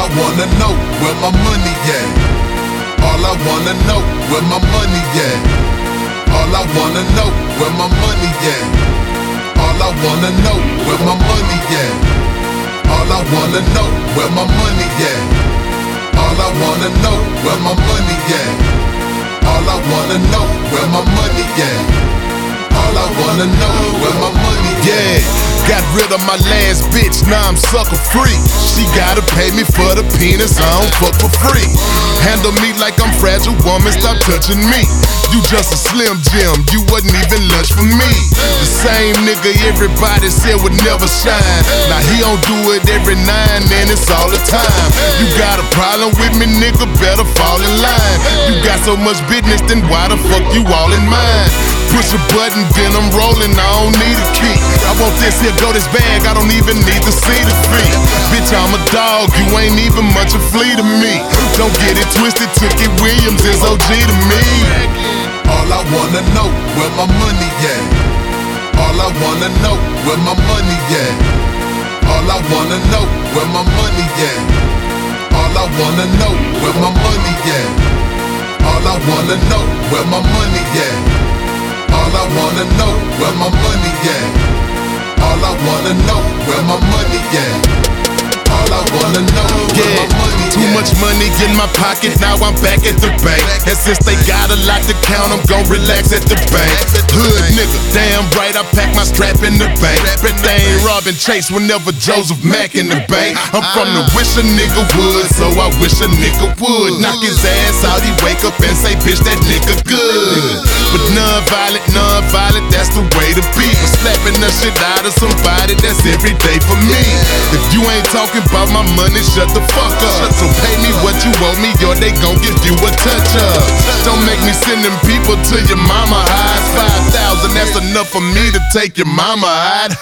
wanna know where my money at. All I wanna know where my money at. All I wanna know where my money at. All I wanna know where my money at. All I wanna know where my money at. All I wanna know where my money at. All I wanna know where my money at. All I wanna know where my money at. Yeah, got rid of my last bitch, now I'm sucker free. She gotta pay me for the penis, I don't fuck for free. Handle me like I'm fragile, woman, stop touching me. You just a Slim Jim, you wasn't even lunch for me. The same nigga everybody said would never shine. Now he don't do it every now and then, it's all the time. You got a problem with me, nigga, better fall in line. You got so much business, then why the fuck you all in mine? Push a button, then I'm rolling, I don't need a key. I want this here, go this bag, I don't even need to see the feet. Bitch, I'm a dog, you ain't even much a flea to me. Don't get it twisted, Tookie Williams is OG to me. All I wanna know where my money at. All I wanna know where my money at. All I wanna know where my money at. All I wanna know where my money at. All I wanna know where my money at. All I wanna know where my money at. All I wanna know where my money at. All I wanna know where my money at. Too much money in my pocket, now I'm back at the bank. And since they got a lot to count, I'm gon' relax at the bank. Hood nigga, damn right, I pack my strap in the bank. Bet they ain't robbing Chase whenever Joseph Mack in the bank. I'm from the wish a nigga would, so I wish a nigga would. Knock his ass out, he wake up and say, bitch, that nigga good. But non-violent, that's the way to be. Slapping the shit out of somebody, that's every day for me. If you ain't talking about my money, shut the fuck up. So pay me what you owe me, or they gon' give you a touch up. Don't make me send them people to your mama hide. 5,000, that's enough for me to take your mama hide.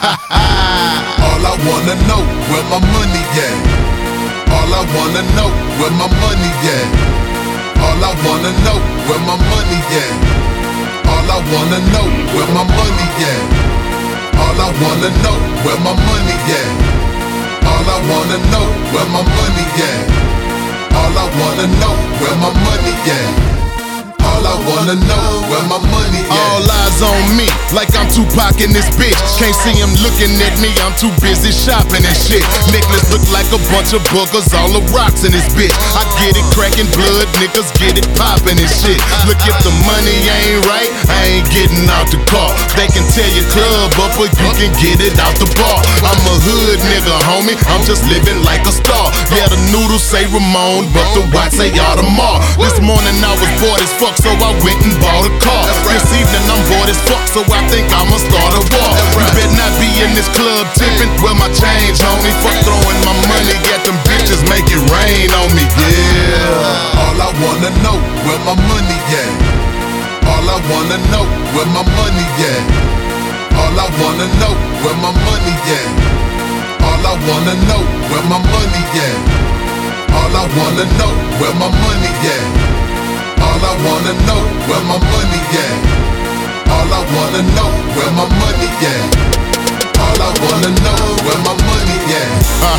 All I wanna know where my money at. All I wanna know where my money at. All I wanna know where my money at. All I wanna know where my money at. All I wanna know where my money at. All I wanna know where my money at. All I wanna know where my money at. All I wanna know where my money at. All eyes on me, like I'm Tupac in this bitch. Can't see him looking at me, I'm too busy shopping and shit. Necklace look like a bunch of boogers, all the rocks in this bitch. I get it cracking blood, niggas get it popping and shit. Look, if the money ain't right, I ain't getting out the car. They can tear your club up, but you can get it out the bar. I'm a hood nigga, homie, I'm just living like a star. Yeah, the noodles say Ramon, but the watch say Audemars. This morning I was bored as fuck, so I went and bought a car. This evening I'm bored as fuck, so I think I'ma start a war. You better not be in this club tipping, well my change, homie. Fuck throwing my money at them bitches, make it rain on me, yeah. All I wanna know where my money at. All I wanna know where my money at. All I wanna know where my money at. All I wanna know where my money at. All I wanna know where my money at. All I wanna know where my money at. All I wanna know where my money at. All I wanna know where my money at.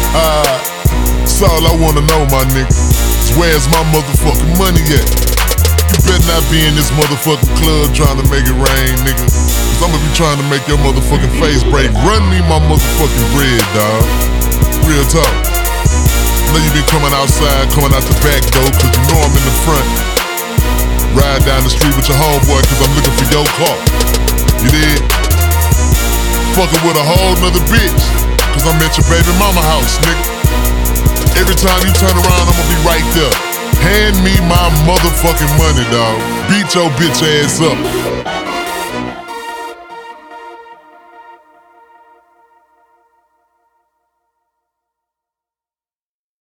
That's all I wanna know, my nigga, is where's my motherfucking money at? You better not be in this motherfucking club trying to make it rain, nigga. Cause I'ma be trying to make your motherfucking face break. Run me my motherfucking bread, dawg. Real talk. I know you been coming outside, coming out the back door, cause you know I'm in the front. Ride down the street with your homeboy, cause I'm looking for your car. You did? Fucking with a whole nother bitch, cause I'm at your baby mama house, nigga. Every time you turn around, I'ma be right there. Hand me my motherfucking money, dawg. Beat your bitch ass up.